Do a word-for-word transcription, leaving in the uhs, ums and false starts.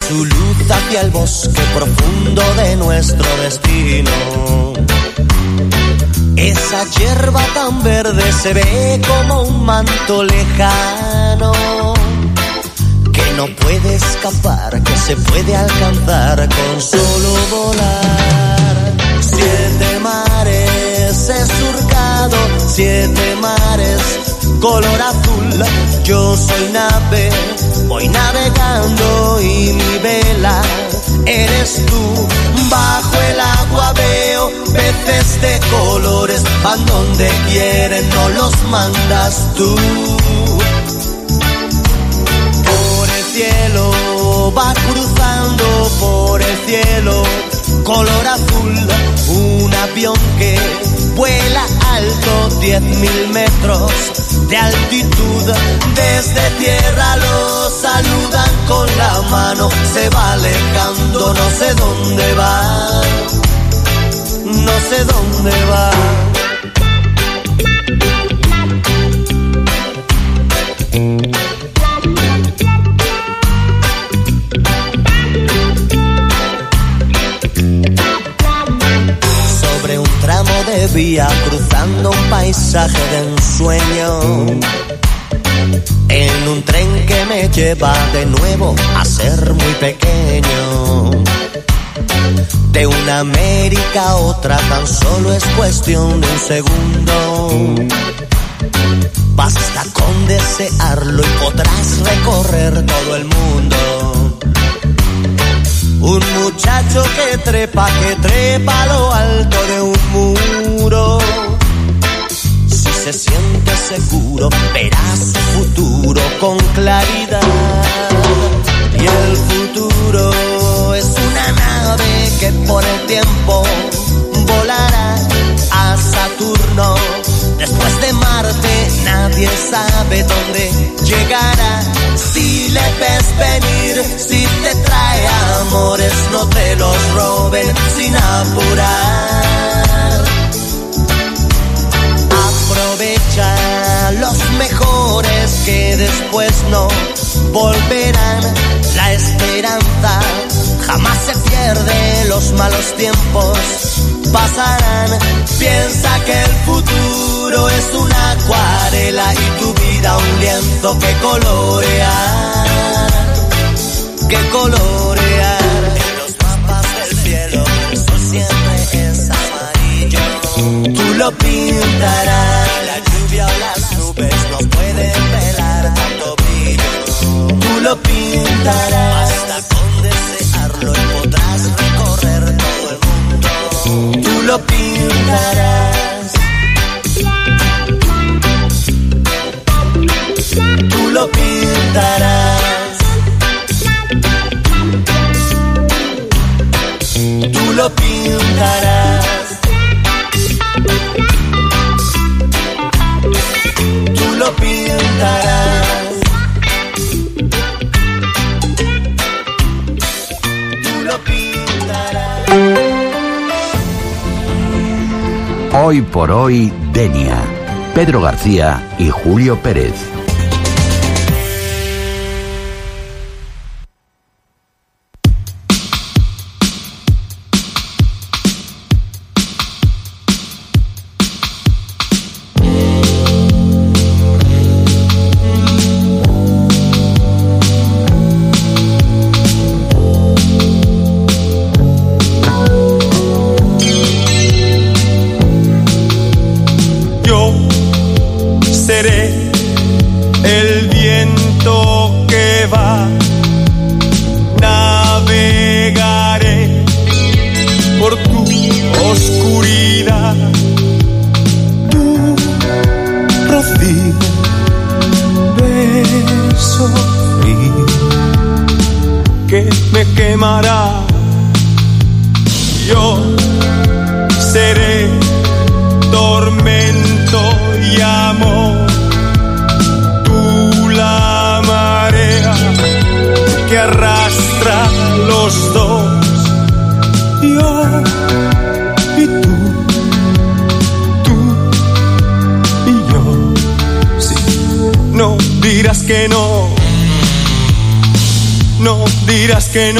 su luz hacia el bosque profundo de nuestro destino. Esa hierba tan verde se ve como un manto lejano, que no puede escapar, que se puede alcanzar con solo volar. Siete mares he surcado, siete mares color azul. Yo soy nave, voy navegando y mi vela eres tú. Bajo el agua veo peces de colores, van donde quieren, no los mandas tú. Por el cielo va cruzando, por el cielo color azul, un avión que vuela alto, diez mil metros de altitud. Desde tierra lo saludan con la mano, se va alejando, no sé dónde va, no sé dónde va. De vía cruzando un paisaje de ensueño, en un tren que me lleva de nuevo a ser muy pequeño. De una América a otra tan solo es cuestión de un segundo. Basta con desearlo y podrás recorrer todo el mundo. Un muchacho que trepa, que trepa a lo alto de un muro. Si se siente seguro, verá su futuro con claridad. Y el futuro es una nave que por el tiempo volará a Saturno. Después de Marte nadie sabe dónde llegará. Si le ves venir, si te trae amores, no te los roben sin apurar. Aprovecha los mejores que después no volverán. La esperanza jamás se pierde, los malos tiempos pasarán. Piensa que el futuro es una acuarela y tu vida un lienzo que colorear, que colorear. En los mapas del cielo el sol siempre es amarillo. Tú lo pintarás, la lluvia o las nubes no pueden velar tanto brillo. Tú lo pintarás, basta con desearlo y podrás recorrer todo el mundo. Tú lo pintarás, tú lo pintarás, tú lo pintarás, tú lo pintarás, tú lo pintarás. Hoy por hoy, Denia, Pedro García y Julio Pérez. Que no